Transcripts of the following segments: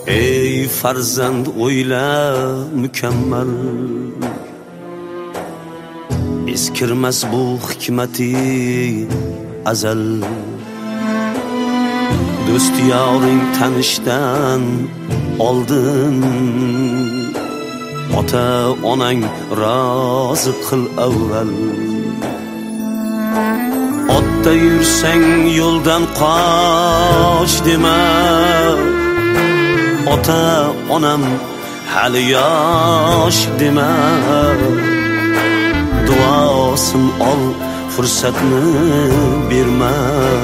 Ey farzand o'yla mukammal, eskirmas bu hikmati azal. Do'st yoring tanishdan oldin ota onang rozi qil avval. Otda yursang yo'ldan qoch dema, ota onam hali yosh dema. Duosin ol, fursatni berma,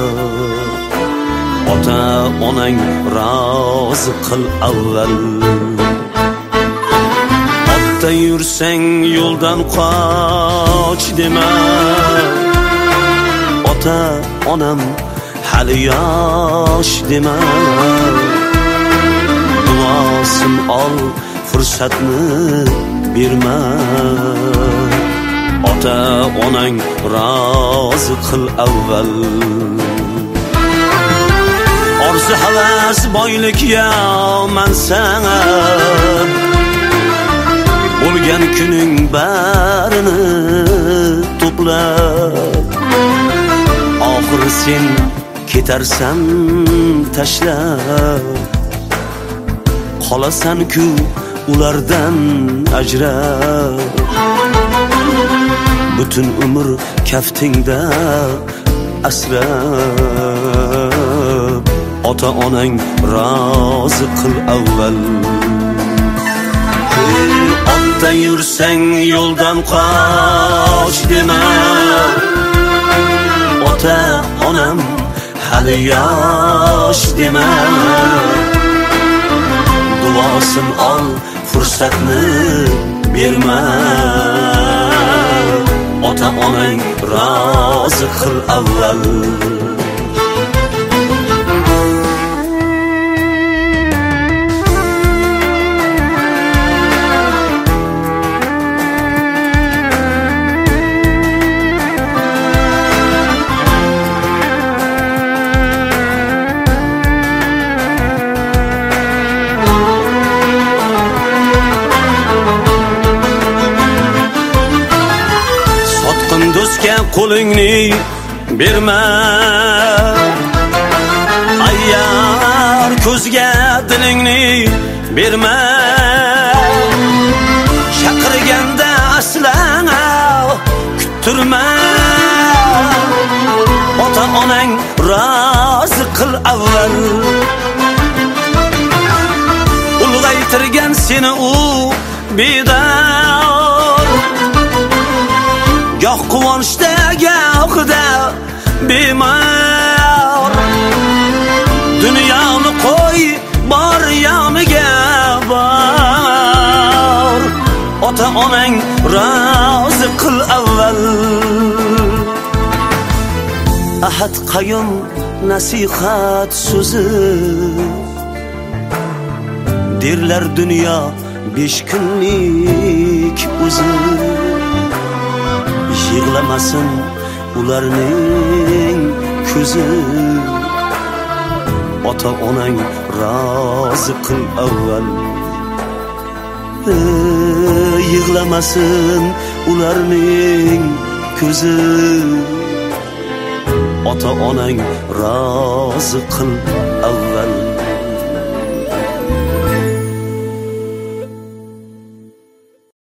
ota onang rozi qil avval. Otda yursang yo'ldan qoch dema, ota onam hali yosh dema. Duosin ol, fursatni berma, ota onang rozi qil avval. Orzu havas boylik ya mansab, bo'lgan kuning barini to'plab. Oxiri sen ketarsan tashlab, qolasan-ku ulardan ajrab. Butun umr kaftingda asrab, ota onang rozi qil avval. Otda yursang yo'ldan qoch dema, ota onam hali yosh dema. Duosin ol, fursatni berma, ota onang rozi qil avval. Do'stga qo'lingni berma, ayyar ko'zga dilingni berma. Chaqirganda aslan kuttirma, ota onang rozi qil avval. Ulg'aytirgan seni u bedor, goh quvonchda gohida bemor. Dunyoni qo'y bor yoniga bor, ota onang rozi qil avval. Ahad qayyum nasihat so'zi derlar, dunyo 5 kunlik o'zi. Yig'lamasin ularning ko'zi, ota onang rozi qil avval. Yig'lamasin ularning ko'zi, ota onang rozi qil avval.